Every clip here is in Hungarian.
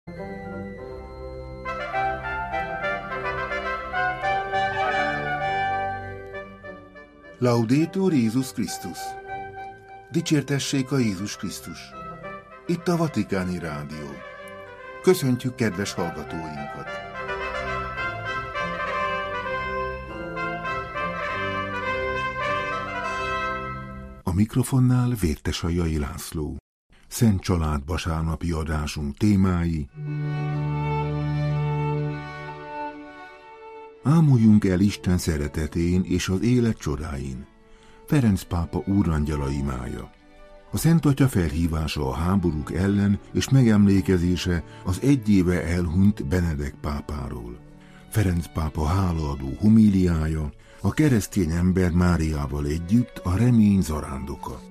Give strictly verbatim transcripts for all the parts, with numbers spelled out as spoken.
Laudetur Jézus Krisztus! Dicsértessék a Jézus Krisztus! Itt a Vatikáni Rádió. Köszöntjük kedves hallgatóinkat! A mikrofonnál Vértesajai László. Szent Család vasárnapi adásunk témái: ámuljunk el Isten szeretetén és az élet csodáin. Ferenc pápa úrangyala imája. A Szent Atya felhívása a háborúk ellen és megemlékezése az egy éve elhunyt Benedek pápáról. Ferenc pápa hálaadó homíliája, a keresztény ember Máriával együtt a remény zarándoka.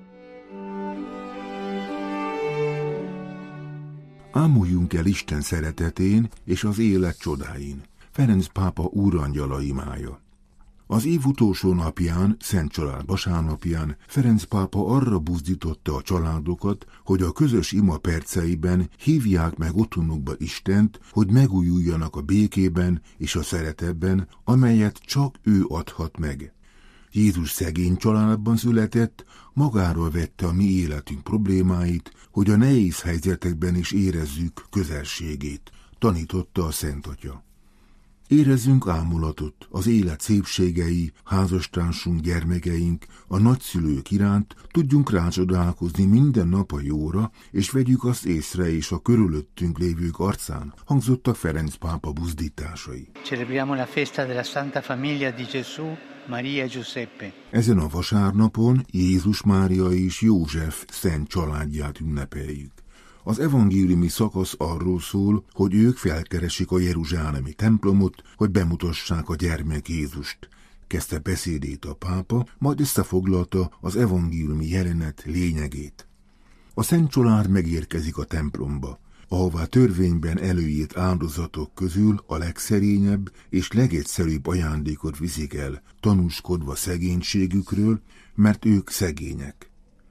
Ámuljunk el Isten szeretetén és az élet csodáin. Ferenc pápa úrangyala imája. Az év utolsó napján, Szent Család vasárnapján Ferenc pápa arra buzdította a családokat, hogy a közös ima perceiben hívják meg otthonukba Istent, hogy megújuljanak a békében és a szeretetben, amelyet csak ő adhat meg. Jézus szegény családban született, magáról vette a mi életünk problémáit, hogy a nehéz helyzetekben is érezzük közelségét, tanította a Szent Atya. Érezzünk ámulatot az élet szépségei, házastársunk, gyermekeink, a nagyszülők iránt, tudjunk rácsodálkozni minden nap a jóra, és vegyük azt észre és a körülöttünk lévők arcán, hangzottak Ferenc pápa buzdításai. Celebriamo la festa della Santa Famiglia di Gesù, Maria e Giuseppe. Ezen a vasárnapon Jézus, Mária és József szent családját ünnepeljük. Az evangéliumi szakasz arról szól, hogy ők felkeresik a jeruzsálemi templomot, hogy bemutassák a gyermek Jézust. Kezdte beszédét a pápa, majd összefoglalta az evangéliumi jelenet lényegét. A Szent Család megérkezik a templomba, ahová törvényben előírt áldozatok közül a legszerényebb és legegyszerűbb ajándékot viszik el, tanúskodva szegénységükről, mert ők szegények.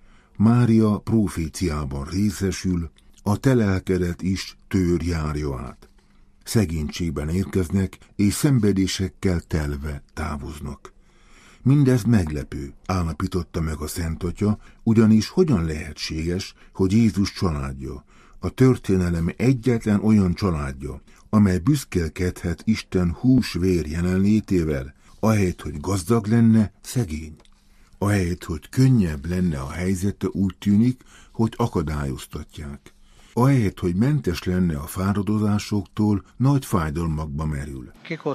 Mária proféciában részesül, a te lelkedet is tőr járja át. Szegénységben érkeznek, és szenvedésekkel telve távoznak. Mindez meglepő, állapította meg a Szent Atya, ugyanis hogyan lehetséges, hogy Jézus családja, a történelem egyetlen olyan családja, amely büszkélkedhet Isten hús-vér jelenlétével, ahelyett, hogy gazdag lenne, szegény. Ahelyett, hogy könnyebb lenne a helyzete, úgy tűnik, hogy akadályoztatják. Ahelyett, hogy mentes lenne a fáradozásoktól, nagy fájdalmakba merül.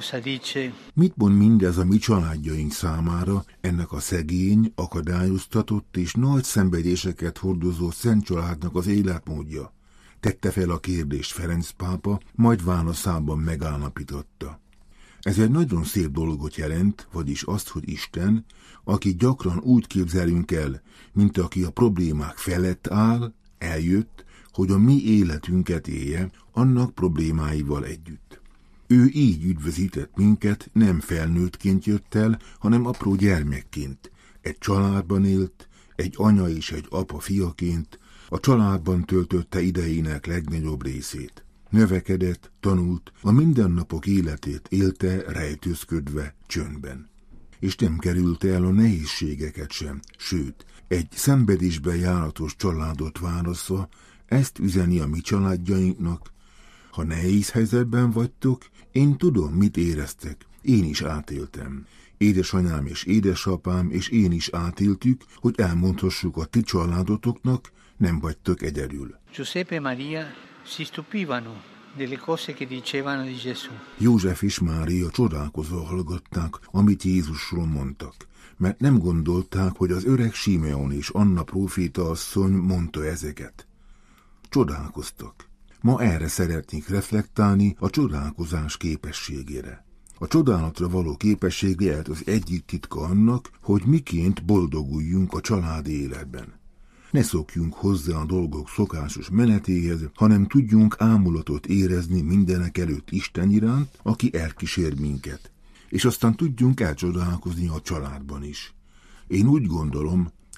Mit mond mindez a mi családjaink számára, ennek a szegény, akadályoztatott és nagy szenvedéseket hordozó Szent Családnak az életmódja? Tette fel a kérdést Ferenc pápa, majd válaszában megállapította. Ez egy nagyon szép dolgot jelent, vagyis azt, hogy Isten, aki gyakran úgy képzelünk el, mint aki a problémák felett áll, eljött, hogy a mi életünket élje, annak problémáival együtt. Ő így üdvözített minket, nem felnőttként jött el, hanem apró gyermekként. Egy családban élt, egy anya és egy apa fiaként, a családban töltötte idejének legnagyobb részét. Növekedett, tanult, a mindennapok életét élte rejtőzködve, csöndben. És nem kerülte el a nehézségeket sem, sőt, egy szenvedésbe járatos családot választva, ezt üzeni a mi családjainknak. Ha nehéz helyzetben vagytok, én tudom, mit éreztek, én is átéltem. Édesanyám és édesapám és én is átéltük, hogy elmondhassuk a ti családotoknak, nem vagytok egyedül. Giuseppe e Maria si stupivano delle cose che dicevano di Gesù. József és Mária csodálkozva hallgatták, amit Jézusról mondtak, mert nem gondolták, hogy az öreg Simeon és Anna próféta asszony mondta ezeket. Csodálkoztak. Ma erre szeretnék reflektálni, a csodálkozás képességére. A csodálatra való képesség lehet az egyik titka annak, hogy miként boldoguljunk a családi életben. Ne szokjunk hozzá a dolgok szokásos menetéhez, hanem tudjunk ámulatot érezni mindenek előtt Isten iránt, aki elkísér minket, és aztán tudjunk elcsodálkozni a családban is. Én úgy gondolom,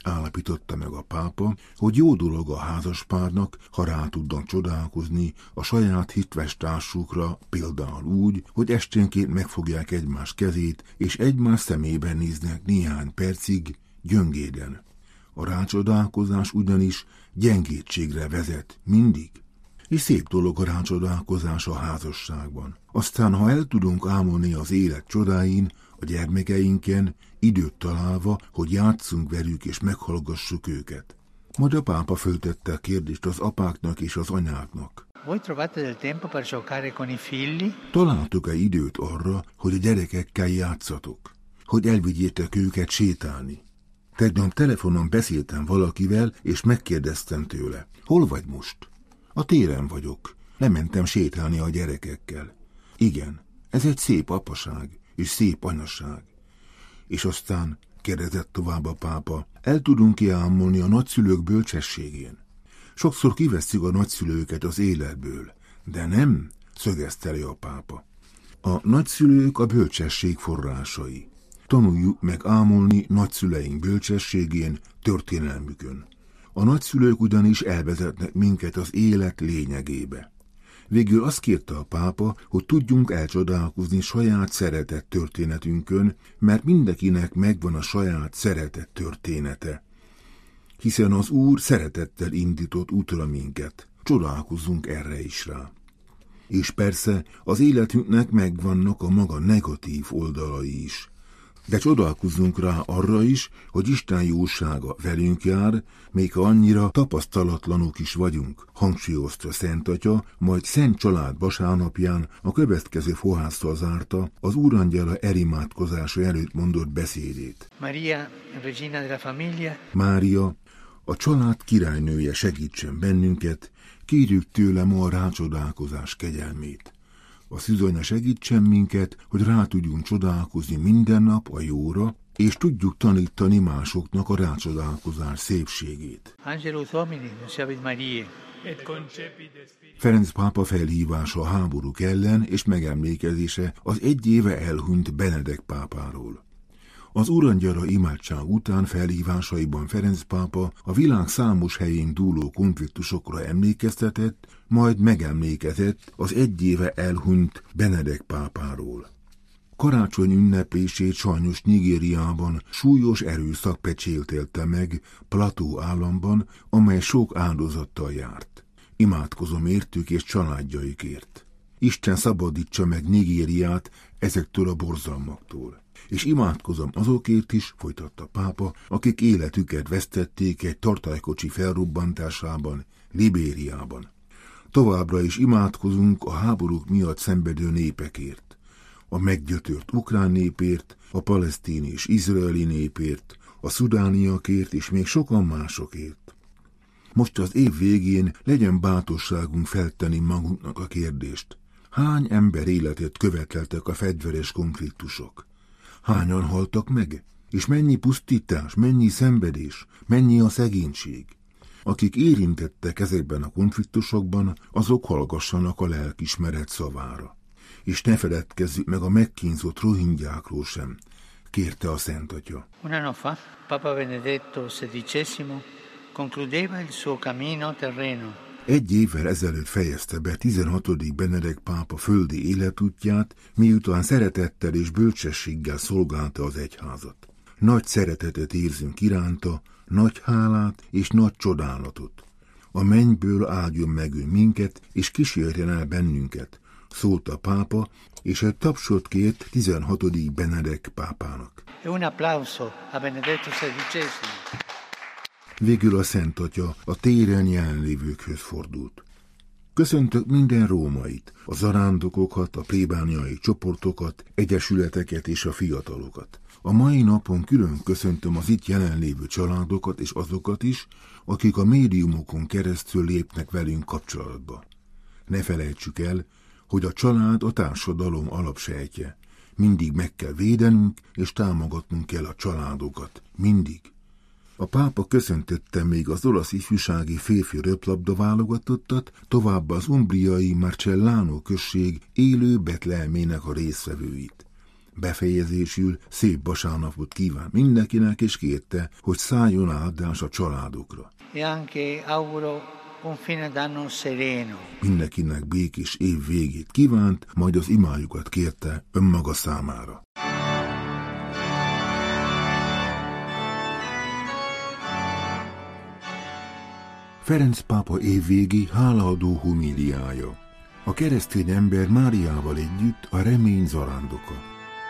állapította meg a pápa, hogy jó dolog a házaspárnak, ha rá tudnak csodálkozni a saját hitves társukra, például úgy, hogy esténként megfogják egymás kezét, és egymás szemében néznek néhány percig gyöngéden. A rácsodálkozás ugyanis gyengétségre vezet mindig. És szép dolog a rácsodálkozás a házasságban. Aztán, ha el tudunk ámulni az élet csodáin, a gyermekeinken, időt találva, hogy játsszunk velük és meghallgassuk őket. Majd a pápa föltette a kérdést az apáknak és az anyáknak. Voi trovate del tempo per giocare con i figli? Találtok-e időt arra, hogy a gyerekekkel játszatok? Hogy elvigyétek őket sétálni? Tegnap telefonon beszéltem valakivel, és megkérdeztem tőle. Hol vagy most? A téren vagyok. Lementem sétálni a gyerekekkel. Igen, ez egy szép apaság, és szép anyaság. És aztán, kérdezett tovább a pápa, el tudunk kiámulni a nagyszülők bölcsességén. Sokszor kivesszük a nagyszülőket az életből, de nem, szögezte le a pápa. A nagyszülők a bölcsesség forrásai. Tanuljuk meg ámulni nagyszüleink bölcsességén, történelmükön. A nagyszülők ugyanis elvezetnek minket az élet lényegébe. Végül azt kérte a pápa, hogy tudjunk elcsodálkozni saját szeretett történetünkön, mert mindenkinek megvan a saját szeretett története. Hiszen az Úr szeretettel indított útra minket, csodálkozzunk erre is rá. És persze az életünknek megvannak a maga negatív oldalai is. De csodálkozzunk rá arra is, hogy Isten jósága velünk jár, még ha annyira tapasztalatlanok is vagyunk, hangsúlyozta Szent Atya, majd Szent Család vasárnapján a következő fohásszal zárta az Úrangyala elimádkozása előtt mondott beszédét. Maria, regina della famiglia. Mária, a család királynője, segítsen bennünket, kérjük tőle ma a rácsodálkozás kegyelmét. A szűzanya segítsen minket, hogy rá tudjunk csodálkozni minden nap a jóra, és tudjuk tanítani másoknak a rácsodálkozás szépségét. Angelus Domini, nuntiavit Mariae. Ferenc pápa felhívása a háborúk ellen és megemlékezése az egy éve elhunyt Benedek pápáról. Az Urangyala imádság után felhívásaiban Ferenc pápa a világ számos helyén dúló konfliktusokra emlékeztetett, majd megemlékezett az egy éve elhunyt Benedek pápáról. Karácsony ünnepését sajnos Nigériában súlyos erőszak pecsételte meg Plateau államban, amely sok áldozattal járt. Imádkozom értük és családjaikért. Isten szabadítsa meg Nigériát ezektől a borzalmaktól. És imádkozom azokért is, folytatta pápa, akik életüket vesztették egy tartálykocsi felrobbantásában, Libériában. Továbbra is imádkozunk a háborúk miatt szenvedő népekért, a meggyötört ukrán népért, a palesztin és izraeli népért, a szudániakért és még sokan másokért. Most az év végén legyen bátorságunk feltenni magunknak a kérdést. Hány ember életét követeltek a fegyveres konfliktusok? Hányan haltak meg? És mennyi pusztítás, mennyi szenvedés, mennyi a szegénység? Akik érintettek ezekben a konfliktusokban, azok hallgassanak a lelkismeret szavára. És ne feledkezzük meg a megkínzott rohingyákról sem, kérte a Szent Atya. Un anno fa, Papa Benedetto sedicesimo concludeva il suo cammino terreno. Egy évvel ezelőtt fejezte be tizenhatodik Benedek pápa földi életútját, miután szeretettel és bölcsességgel szolgálta az egyházat. Nagy szeretetet érzünk iránta, nagy hálát és nagy csodálatot. A mennyből áldjon meg ő minket, és kísérjen el bennünket, szólt a pápa, és egy tapsot kért tizenhatodik Benedek pápának. E un applauso a Benedetto sedicesimo. Végül a Szent Atya a téren jelenlévőkhöz fordult. Köszöntök minden rómait, a zarándokokat, a plébániai csoportokat, egyesületeket és a fiatalokat. A mai napon külön köszöntöm az itt jelenlévő családokat és azokat is, akik a médiumokon keresztül lépnek velünk kapcsolatba. Ne felejtsük el, hogy a család a társadalom alapsejtje. Mindig meg kell védenünk és támogatnunk kell a családokat. Mindig. A pápa köszöntötte még az olasz ifjúsági férfi röplabda válogatottat, továbbá az umbriai Marcellano község élő Betlehmének a résztvevőit. Befejezésül szép vasárnapot kíván mindenkinek, és kérte, hogy szálljon áldás a családokra. E anche auguro un fine d'anno sereno. Mindenkinek békés év végét kívánt, majd az imájukat kérte önmaga számára. Ferenc pápa évvégi hálaadó homíliája. A keresztény ember Máriával együtt a remény zarándoka.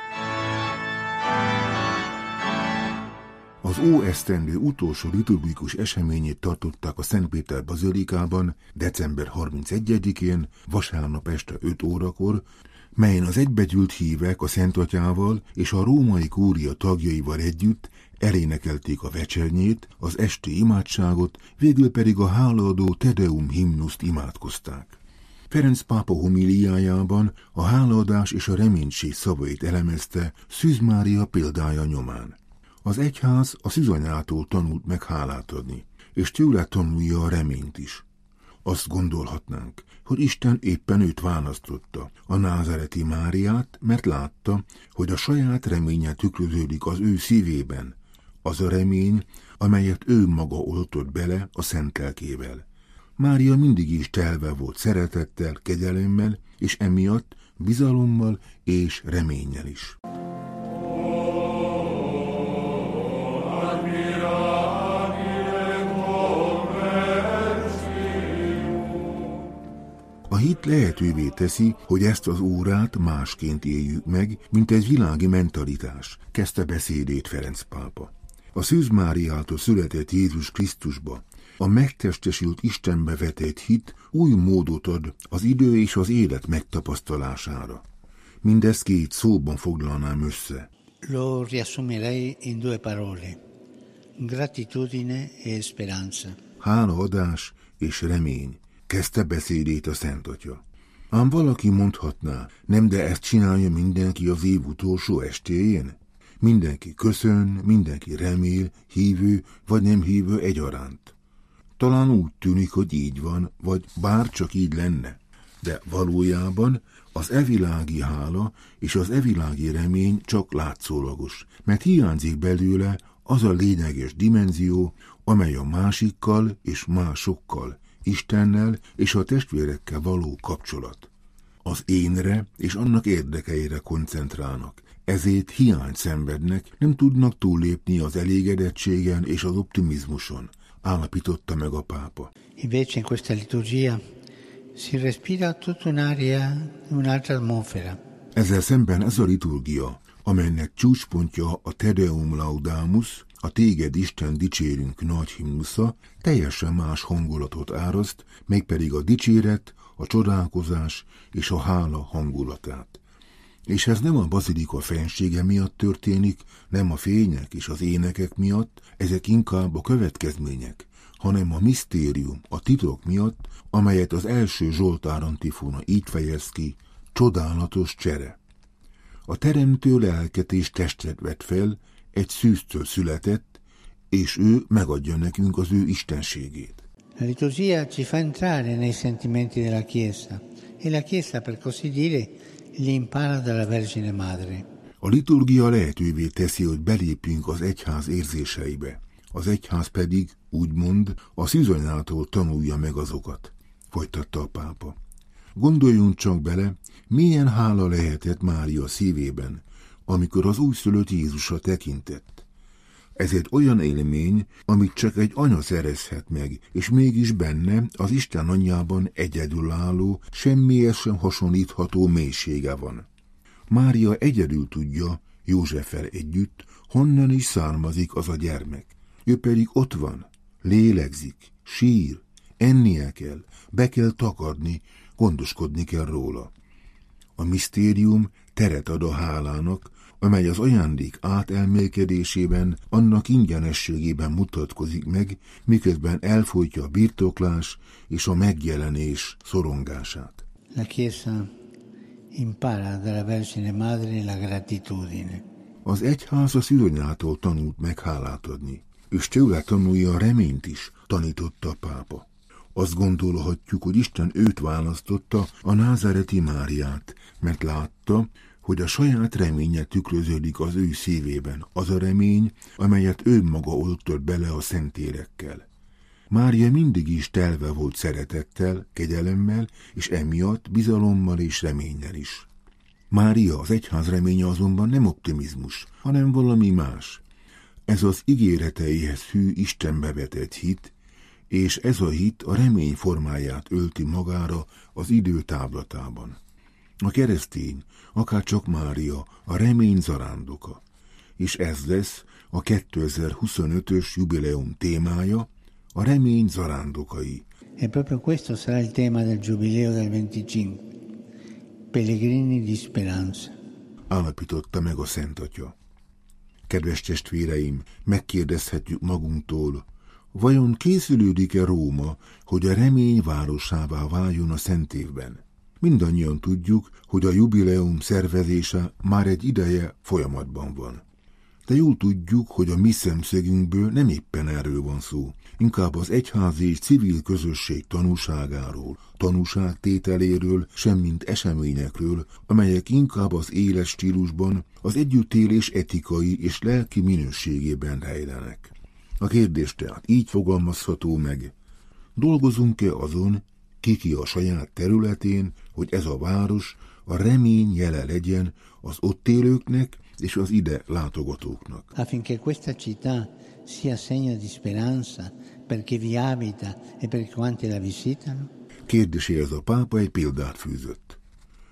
Az óesztendő utolsó liturgikus eseményét tartották a Szent Péter bazilikában december harmincegyedikén, vasárnap este öt órakor, melyen az egybegyűlt hívek a Szent Atyával és a római kúria tagjaival együtt elénekelték a vecsernyét, az esti imádságot, végül pedig a hálaadó Te Deum himnuszt imádkozták. Ferenc pápa homíliájában a hálaadás és a reménység szavait elemezte Szűz Mária példája nyomán. Az egyház a szűzanyától tanult meg hálát adni, és tőle tanulja a reményt is. Azt gondolhatnánk, hogy Isten éppen őt választotta, a názáreti Máriát, mert látta, hogy a saját reménye tükröződik az ő szívében, az a remény, amelyet ő maga oltott bele a szent lelkével. Mária mindig is telve volt szeretettel, kegyelemmel, és emiatt bizalommal és reménnyel is. A hit lehetővé teszi, hogy ezt az órát másként éljük meg, mint egy világi mentalitás, kezdte beszédét Ferenc pápa. A Szűz Máriától született Jézus Krisztusba, a megtestesült Istenbe vetett hit új módot ad az idő és az élet megtapasztalására. Mindezt két szóban foglalnám össze. Lo riassumerei in due parole: gratitudine e speranza. Hálaadás és remény, kezdte beszédét a Szent Atya. Ám valaki mondhatná, nem, de ezt csinálja mindenki az év utolsó estéjén? Mindenki köszön, mindenki remél, hívő vagy nem hívő egyaránt. Talán úgy tűnik, hogy így van, vagy bár csak így lenne. De valójában az evilági hála és az evilági remény csak látszólagos, mert hiányzik belőle az a lényeges dimenzió, amely a másikkal és másokkal, Istennel és a testvérekkel való kapcsolat. Az énre és annak érdekeire koncentrálnak, ezért hiányt szenvednek, nem tudnak túllépni az elégedettségen és az optimizmuson, állapította meg a pápa. Invece in questa liturgia si respira tutta un'aria, un'altra atmosfera. Ezzel szemben ez a liturgia, amelynek csúcspontja a Te Deum Laudamus, a Téged Isten dicsérünk nagy himnusza, teljesen más hangulatot áraszt, mégpedig a dicséret, a csodálkozás és a hála hangulatát. És ez nem a bazilika fensége miatt történik, nem a fények és az énekek miatt, ezek inkább a következmények, hanem a misztérium, a titok miatt, amelyet az első Zsoltár antifóna így fejez ki: csodálatos csere. A teremtő lelket és testet vett fel, egy szűztől született, és ő megadja nekünk az ő istenségét. La liturgia ci fa entrare nei sentimenti della Chiesa, e la Chiesa, per così dire, li impara dalla Vergine Madre. A liturgia lehetővé teszi, hogy belépjünk az egyház érzéseibe. Az egyház pedig, úgymond, a szűzanyától tanulja meg azokat, folytatta a pápa. Gondoljunk csak bele, milyen hála lehetett Mária szívében, amikor az újszülött Jézusra tekintett. Ez egy olyan élmény, amit csak egy anya szerezhet meg, és mégis benne az Isten anyjában egyedülálló, semmihez sem hasonlítható mélysége van. Mária egyedül tudja, Józseffel együtt, honnan is származik az a gyermek. Ő pedig ott van, lélegzik, sír, ennie kell, be kell takarni, gondoskodni kell róla. A misztérium teret ad a hálának, amely az ajándék átelmélkedésében, annak ingyenességében mutatkozik meg, miközben elfolytja a birtoklás és a megjelenés szorongását. La Chiesa impara dalla Vergine Madre la gratitudine. Az egyház a szűzanyától tanult meg hálát adni, és tőle tanulja a reményt is, tanította a pápa. Azt gondolhatjuk, hogy Isten őt választotta, a názáreti Máriát, mert látta, hogy a saját reménye tükröződik az ő szívében, az a remény, amelyet ő maga oltott bele a szentélekkel. Mária mindig is telve volt szeretettel, kegyelemmel, és emiatt bizalommal és reménnyel is. Mária, az egyház reménye azonban nem optimizmus, hanem valami más. Ez az ígéreteihez hű Istenbe vetett hit, és ez a hit a remény formáját ölti magára az idő táblatában. A keresztény, akárcsak Mária, a remény zarándoka, és ez lesz a kétezer-huszonötös jubileum témája, a remény zarándokai. E proprio questo sarà il tema del Giubileo del venticinque. Pellegrini di speranza. Állapította meg a Szent Atya. Kedves testvéreim, megkérdezhetjük magunktól, vajon készülődik-e Róma, hogy a remény városává váljon a Szent Évben? Mindannyian tudjuk, hogy a jubileum szervezése már egy ideje folyamatban van. De jól tudjuk, hogy a mi szemszögünkből nem éppen erről van szó, inkább az egyházi és civil közösség tanúságáról, tanúságtételéről, semmint eseményekről, amelyek inkább az éles stílusban, az együttélés etikai és lelki minőségében rejlenek. A kérdés tehát így fogalmazható meg: dolgozunk-e azon, ki-ki a saját területén, hogy ez a város a remény jele legyen az ott élőknek és az ide látogatóknak. Affinché questa città sia segno di speranza per chi vi abita e per quanti la visitano? Kérdéséhez a pápa egy példát fűzött.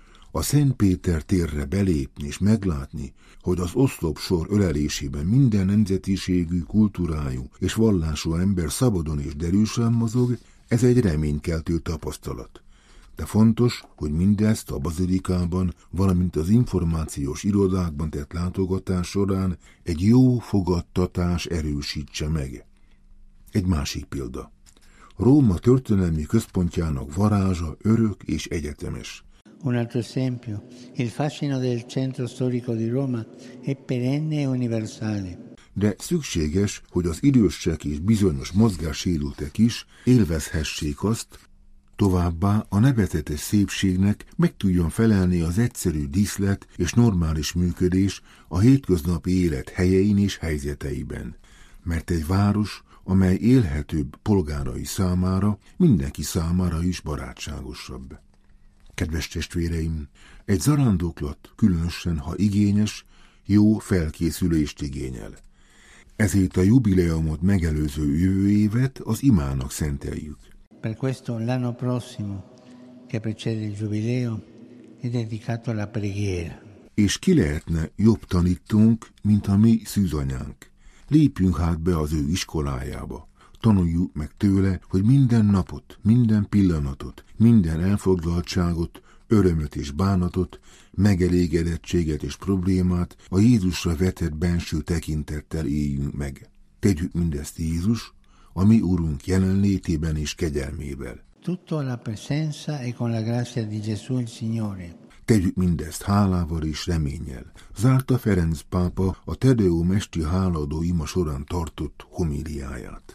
A Szent Péter térre belépni és meglátni, hogy az oszlopsor ölelésében minden nemzetiségű, kultúrájú és vallású ember szabadon és derűsen mozog, ez egy reménykeltő tapasztalat. De fontos, hogy mindezt a bazilikában, valamint az információs irodákban tett látogatás során egy jó fogadtatás erősítse meg. Egy másik példa. Róma történelmi központjának varázsa örök és egyetemes. Un altro esempio, il fascino del centro storico di Roma è perenne e universale. De szükséges, hogy az idősek és bizonyos mozgássérültek is élvezhessék azt, továbbá a nevezetes szépségnek meg tudjon felelni az egyszerű díszlet és normális működés a hétköznapi élet helyein és helyzeteiben. Mert egy város, amely élhetőbb polgárai számára, mindenki számára is barátságosabb. Kedves testvéreim, egy zarándoklat, különösen ha igényes, jó felkészülést igényel. Ezért a jubileumot megelőző jövő évet az imának szenteljük. Per questo l'anno prossimo, che precede il Giubileo, è dedicato alla preghiera. És ki lehetne jobb tanítunk, mint a mi szűzanyánk? Lépjünk hát be az ő iskolájába. Tanuljuk meg tőle, hogy minden napot, minden pillanatot, minden elfoglaltságot, örömöt és bánatot, megelégedettséget és problémát a Jézusra vetett benső tekintettel éljünk meg. Tegyük mindezt Jézus, a mi Urunk jelenlétében és kegyelmével. Tutto alla presenza e con la grazia di Gesù il Signore. Tegyük mindezt hálával és reménnyel. Zárta Ferenc pápa a Te Deum esti hálaadó ima során tartott homíliáját.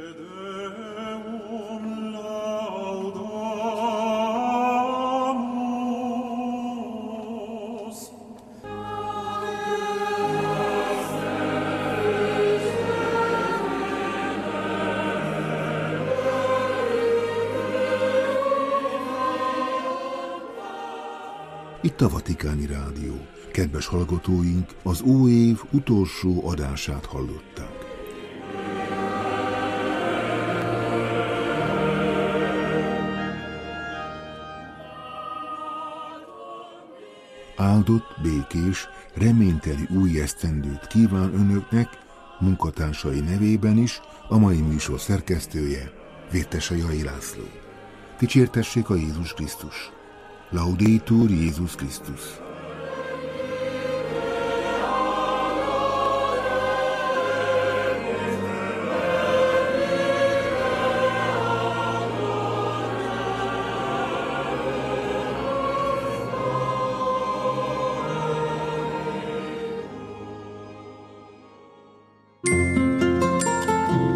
Itt a Vatikáni Rádió. Kedves hallgatóink, az új év utolsó adását hallották. Áldott, békés, reményteli új esztendőt kíván önöknek, munkatársai nevében is, a mai műsor szerkesztője, Vértesei László. Dicsértessék a Jézus Krisztus! Laudetur Jézus Krisztus!